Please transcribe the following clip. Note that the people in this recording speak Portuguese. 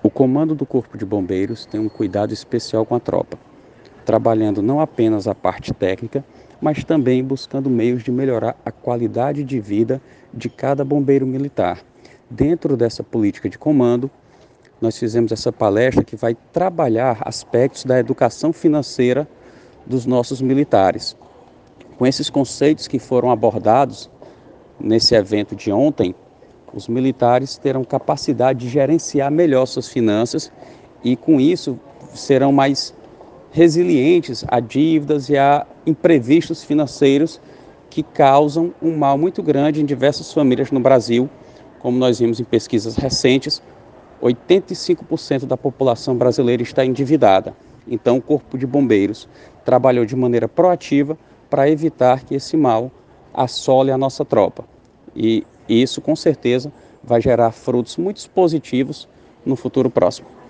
O comando do Corpo de Bombeiros tem um cuidado especial com a tropa, trabalhando não apenas a parte técnica, mas também buscando meios de melhorar a qualidade de vida de cada bombeiro militar. Dentro dessa política de comando, nós fizemos essa palestra que vai trabalhar aspectos da educação financeira dos nossos militares. Com esses conceitos que foram abordados nesse evento de ontem, os militares terão capacidade de gerenciar melhor suas finanças e, com isso, serão mais resilientes a dívidas e a imprevistos financeiros que causam um mal muito grande em diversas famílias no Brasil. Como nós vimos em pesquisas recentes, 85% da população brasileira está endividada. Então, o Corpo de Bombeiros trabalhou de maneira proativa para evitar que esse mal assole a nossa tropa. E isso, com certeza, vai gerar frutos muito positivos no futuro próximo.